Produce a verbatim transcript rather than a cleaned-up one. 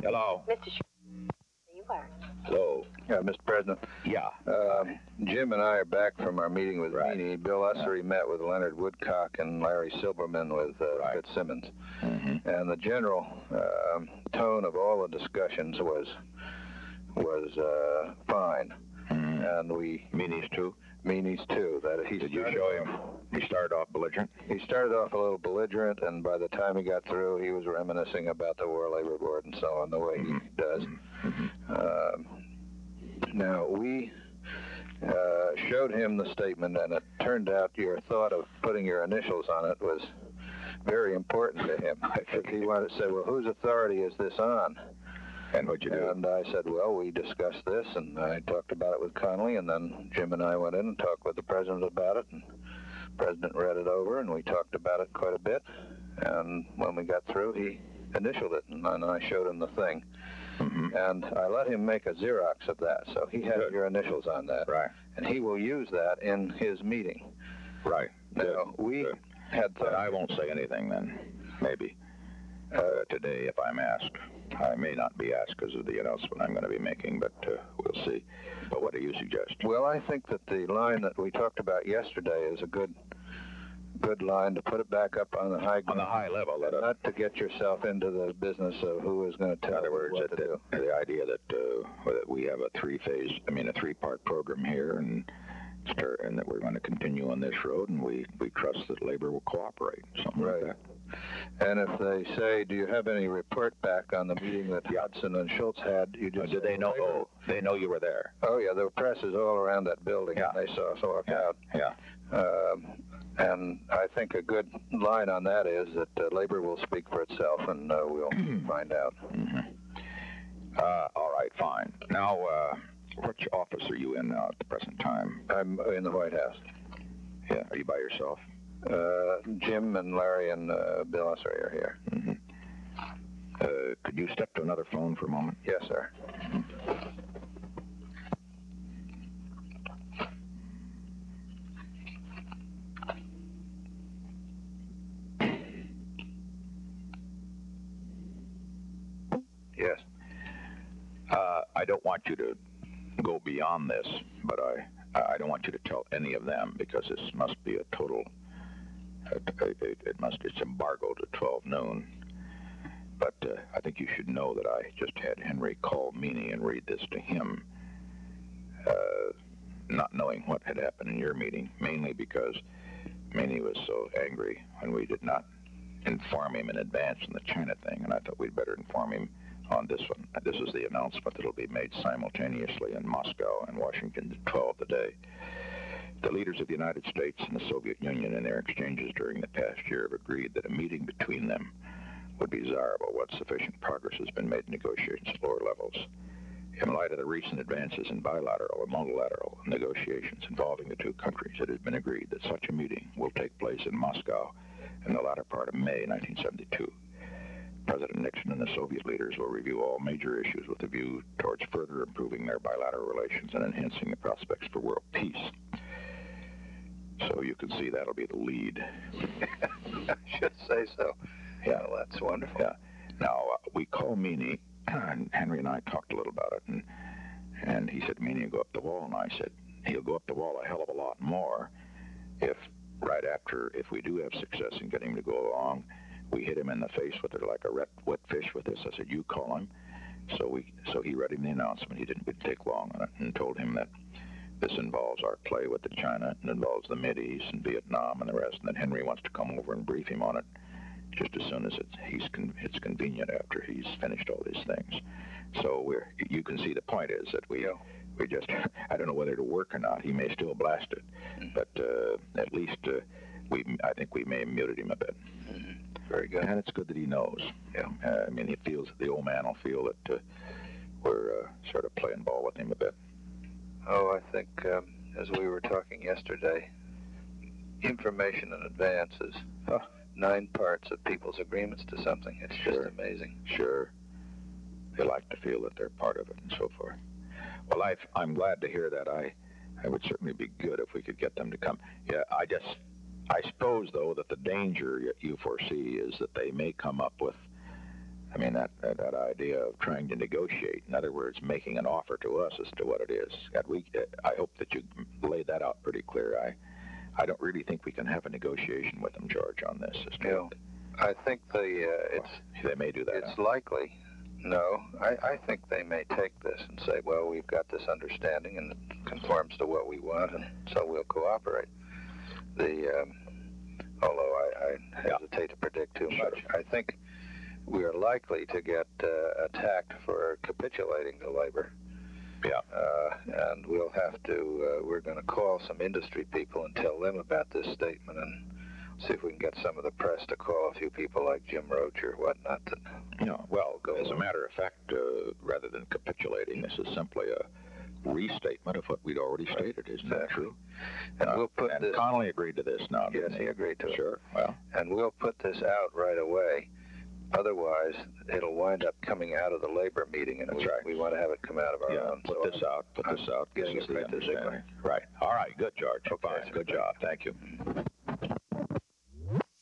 Hello. Mister Sh you are. Hello. Yeah, Mister President. Yeah. Um, Jim and I are back from our meeting with Right. Meany. Bill Ussery yeah. met with Leonard Woodcock and Larry Silberman with uh, right. Fitzsimmons. Mm-hmm. And the general uh, tone of all the discussions was was uh, fine. Mm-hmm. And we... Meany's too? Meany's too. That he Did you show him? He started off belligerent? He started off a little belligerent, and by the time he got through, he was reminiscing about the World Labor Board and so on, the way mm-hmm. he does. Mm-hmm. Uh, now, we uh, showed him the statement, and it turned out your thought of putting your initials on it was very important to him. Because he wanted to say, well, whose authority is this on? And what'd you do? And I said, well, we discussed this, and I talked about it with Connolly, and then Jim and I went in and talked with the president about it, and the president read it over, and we talked about it quite a bit. And when we got through, he initialed it, and then I showed him the thing. Mm-hmm. And I let him make a Xerox of that, so he had Good. your initials on that. Right. And he will use that in his meeting. Right. Now, Good. we Good. had thought... But I won't say anything then, maybe, uh, today if I'm asked. I may not be asked because of the announcement I'm going to be making, but uh, we'll see. But what do you suggest? Well, I think that the line that we talked about yesterday is a good good line to put it back up on the high ground. On the high level. That not to get yourself into the business of who is going to tell in other words, what that to do. The, the idea that, uh, that we have a three-phase, I mean, a three-part program here, and start, and that we're going to continue on this road, and we, we trust that labor will cooperate, something right. like that. And if they say, do you have any report back on the meeting that yeah. Hudson and Schultz had? You just uh, did they know? labor. Oh, they know you were there. Oh yeah, there were presses all around that building. Yeah. And they saw us walk yeah. out. Yeah. Um, and I think a good line on that is that uh, labor will speak for itself, and uh, we'll find out. Mm-hmm. Uh, all right, fine. Now, uh, which office are you in now at the present time? I'm in the White House. Yeah. Are you by yourself? Uh, Jim and Larry and uh, Bill Ussery are here. Mm-hmm. Uh, could you step to another phone for a moment? Yes, sir. Mm-hmm. Yes. Uh, I don't want you to go beyond this, but I I don't want you to tell any of them because this must be a total. It, it, it must it's embargoed at twelve noon. But uh, I think you should know that I just had Henry call Meany and read this to him, uh, not knowing what had happened in your meeting, mainly because Meany was so angry when we did not inform him in advance on the China thing, and I thought we'd better inform him on this one. This is the announcement that will be made simultaneously in Moscow and Washington at twelve today. The leaders of the United States and the Soviet Union in their exchanges during the past year have agreed that a meeting between them would be desirable once sufficient progress has been made in negotiations at lower levels. In light of the recent advances in bilateral and multilateral negotiations involving the two countries, it has been agreed that such a meeting will take place in Moscow in the latter part of May nineteen seventy-two. President Nixon and the Soviet leaders will review all major issues with a view towards further improving their bilateral relations and enhancing the prospects for world peace. So you can see that'll be the lead. I should say so. Yeah, well, that's wonderful. Yeah. Now, uh, we call Meany, and Henry and I talked a little about it, and and he said, Meany will go up the wall, and I said, he'll go up the wall a hell of a lot more if right after, if we do have success in getting him to go along, we hit him in the face with it like a wet, wet fish with this. I said, you call him. So we, so he read him the announcement. He didn't take long on it, and told him that this involves our play with the China, and involves the Mideast and Vietnam and the rest, and that Henry wants to come over and brief him on it just as soon as it's, he's con- it's convenient after he's finished all these things. So we're, you can see the point is that we, yeah. we just, I don't know whether it'll work or not. He may still blast it, mm-hmm. but uh, at least uh, we, I think we may have muted him a bit. Mm-hmm. Very good. And it's good that he knows. Yeah. Uh, I mean, he feels, the old man will feel that uh, we're uh, sort of playing ball with him a bit. Oh, I think, um, as we were talking yesterday, information in advance is uh, nine parts of people's agreements to something. It's sure. just amazing. Sure. They like to feel that they're part of it and so forth. Well, I've, I'm glad to hear that. I, I would certainly be good if we could get them to come. Yeah, I just, I suppose, though, that the danger you foresee is that they may come up with I mean, that, that that idea of trying to negotiate, in other words, making an offer to us as to what it is. And we, I hope that you laid that out pretty clear. I, I don't really think we can have a negotiation with them, George, on this. As to You know, I think the uh, it's they may do that. it's huh? likely. No, I, I think they may take this and say, well, we've got this understanding and it conforms to what we want, and so we'll cooperate. The um, although I, I hesitate to predict too Sure. much, I think we are likely to get uh, attacked for capitulating to labor. Yeah. Uh, and we'll have to, uh, we're going to call some industry people and tell them about this statement and see if we can get some of the press to call a few people like Jim Roach or whatnot. That, You know, well, Go as a on. matter of fact, uh, rather than capitulating, this is simply a restatement of what we'd already stated. Isn't that Exactly. true? and Uh, we'll put and this, Connolly agreed to this now, yes, didn't he agreed to it. Sure. Well, And we'll put this out right away. Otherwise, it'll wind up coming out of the labor meeting, and That's we, right. we want to have it come out of our yeah, own. put So this out, put I'm this out. This getting is it the right this understanding. way. Right. All right. Good, George. Okay, Fine. sir. Good job. Thank you.